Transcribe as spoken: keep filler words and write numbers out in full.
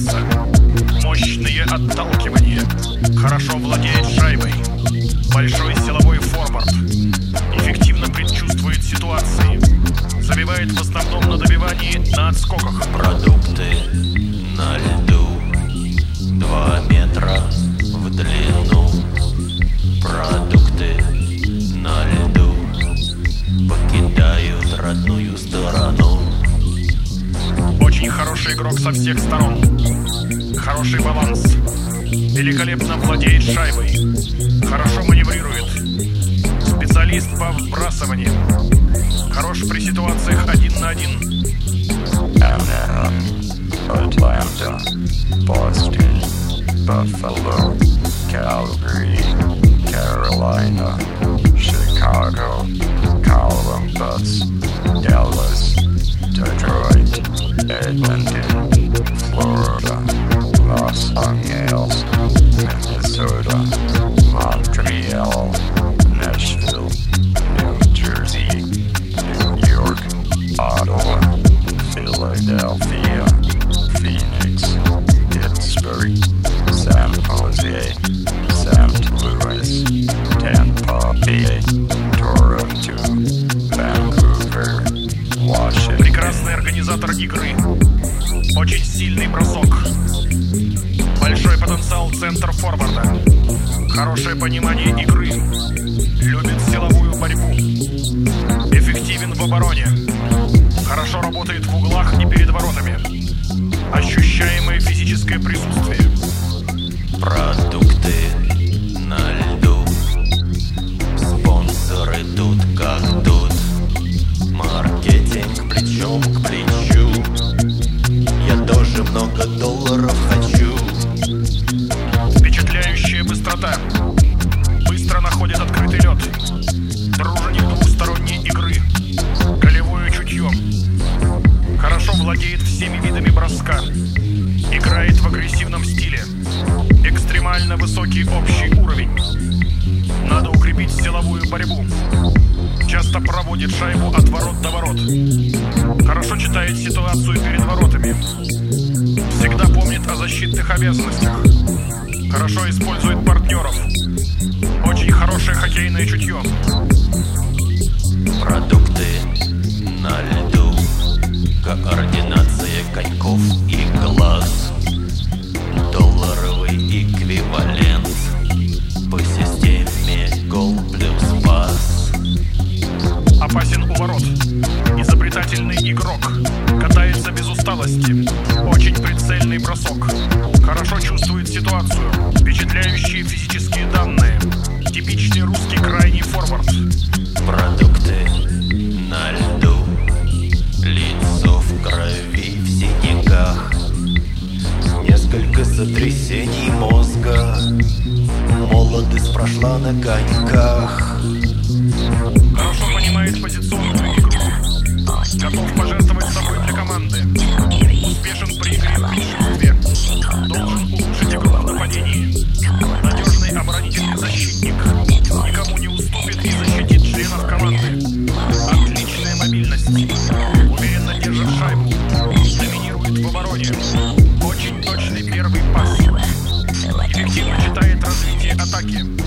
пресса, мощные отталкивания, хорошо владеет шайбой, большой силовой форвард, эффективно предчувствует ситуации, забивает в основном на добивании, на отскоках. Продукты на льду, два метра в длину. Продукты на льду покидают родную сторону. Очень хороший игрок со всех сторон, хороший баланс, великолепно владеет шайбой, хорошо маневрирует, специалист по вбрасыванию, хорош при ситуациях один на один. Atlanta, Boston, Buffalo, Calgary, Carolina, Chicago, Columbus, Dallas, Detroit, Edmonton, Florida, Los Angeles, Minnesota, Montreal, Nashville, New Jersey, New York, Ottawa, Philadelphia, Phoenix, Pittsburgh, San Jose, Saint Louis, Tampa Bay, Toronto, Vancouver, Washington. Прекрасный организатор игры, очень сильный бросок, большой потенциал центр форварда, хорошее понимание игры, любит силовую борьбу, эффективен в обороне, хорошо работает в углах и перед воротами, ощущаемое физическое присутствие. Продукты на льду, спонсоры тут как тут, маркетинг плечом к плечу. Я тоже много долларов хочу. Впечатляющая быстрота, быстро находит открытый лед, дружелюбие двухсторонней игры, голевое чутье, хорошо владеет всеми видами броска, играет в агрессивном стиле, экстремально высокий общий уровень. Надо укрепить силовую борьбу. Часто проводит шайбу от ворот до ворот. Хорошо читает ситуацию перед воротами. Всегда помнит о защитных обязанностях. Хорошо использует партнеров. Очень хорошее хоккейное чутье. Продукты на льду, координация коньков и глаз, долларовый эквивалент по системе гол плюс пас. Опасен у ворот, изобретательный игрок, катается без усталости, очень прицельный бросок, хорошо чувствует ситуацию, впечатляющие физические данные, типичный русский крайний форвард. Продукты на льду, лицо в крови, в синяках, несколько сотрясений мозга, молодость прошла на коньках. Хорошо понимает позиционную игру, готов пожертвовать собой для команды, успешен при игре в меньшинстве, должен улучшить игру в нападении, надежный оборонительный защитник, никому не уступит и защитит членов команды, отличная мобильность, уверенно держит шайбу, доминирует в обороне, очень точный первый пас, эффективно читает развитие атаки.